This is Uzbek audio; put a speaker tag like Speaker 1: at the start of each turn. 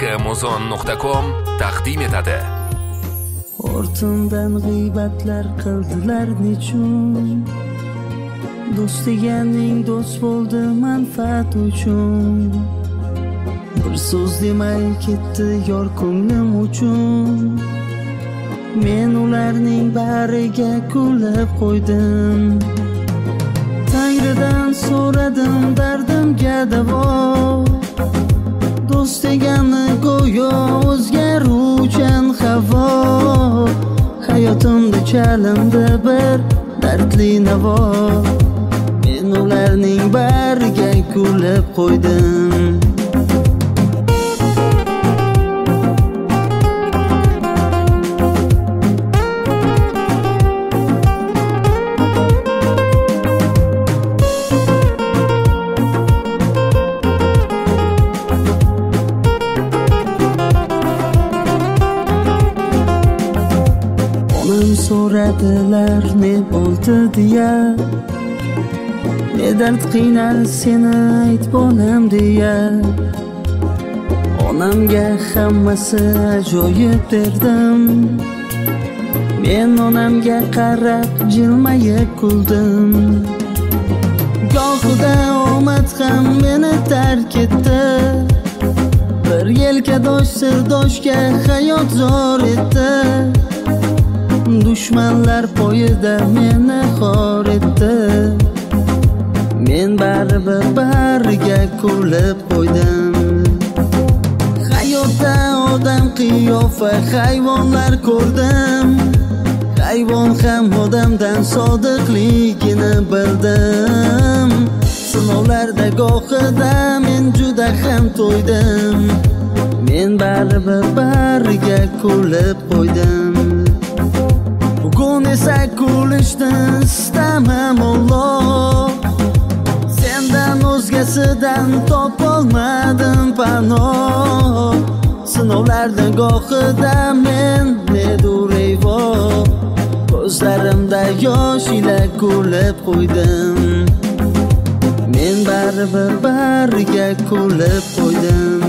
Speaker 1: shayximuzon.com taqdim etadi.
Speaker 2: Ortimdan g'iybatlar qildilar nechun, do'st deganing do'st bo'ldi manfaat uchun. Bir so'z demay ketdi yor ko'nglim uchun. Men ularning bariga kulib qo'ydim. Tangridan so'radim dardimga davo. Do'st degani go'yo o'zgaruvchan havo. Hayotimda chalindi bir dardli navo. Men ularning bariga kulib qo'ydim. So'radilar ne bo'ldi deya, ne dard qiynar seni ayt bolam deya. Onamga hammasi ajoyib derdim. Men onamga qarab jilmayib kuldim. Gohida omad ham meni tark etdi. Bir yelkadosh sirdoshga hayot zor etdi. Dushmanlar poyida meni xor etdi. Men baribir bariga kulib qo'ydim. Hayotda odam qiyofa hayvonlar ko'rdim. Hayvon ham odamdan sodiqligini bildim. Sinovlarda gohida men juda ham to'ydim. Men baribir bariga kulib qo'ydim. Bugun esa kulishni istamam Alloh. Sendan o'zgasidan topolmadim panoh. Sinovlarda gohida men nedurayvo. Ko'zlarimda yosh ila kulib qo'ydim. Men baribir bariga kulib qo'ydim.